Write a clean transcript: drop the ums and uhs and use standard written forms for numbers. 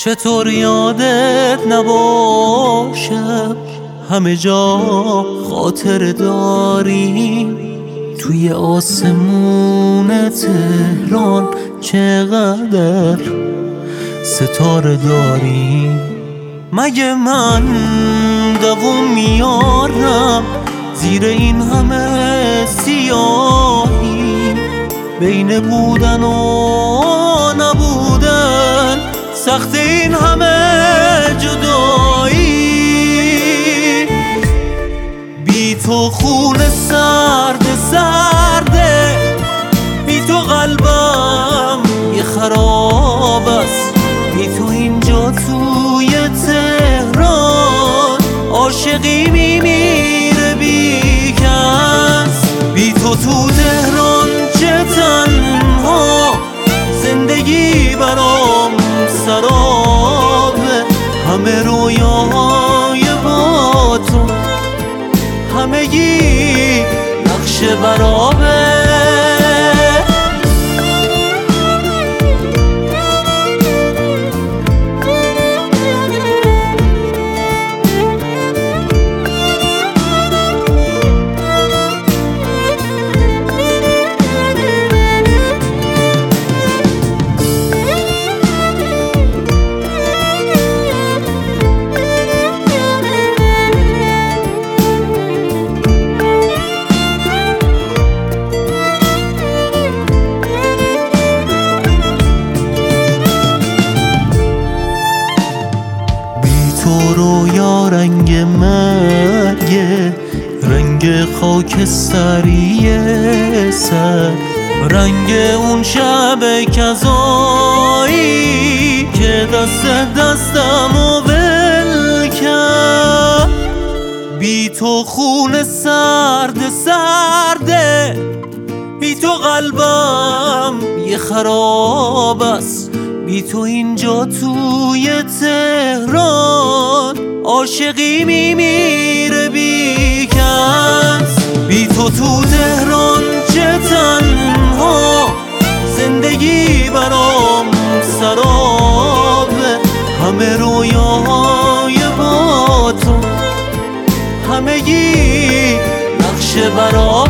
چطور یادت نباشم، همه جا خاطر داریم. توی آسمون تهران چقدر ستاره داریم. مگه من دووم میارم زیر این همه سیاهی؟ بین بودن و نبودن سخت این همه جدایی. بی تو خون سرد سرده، بی تو قلبم یه خراب است. بی تو اینجا توی تهران عاشقی میمیره بی کس. بی تو تهران چه تنها، زندگی برام سرابه. همه رویاهای با تو، همگی نقش برابه. تو رویا رنگ مرگه، رنگ خاکستری سر، رنگ اون شب کذایی که دستمو ول کرد. بی تو خون سرد سرده، بی تو قلبم یه خراب است. بی تو اینجا توی تهران عاشقی میمیره بی کس. بی تو تهران چه تنها، زندگی برام سرابه. همه رویاهای با تو، همگی نقش برابه.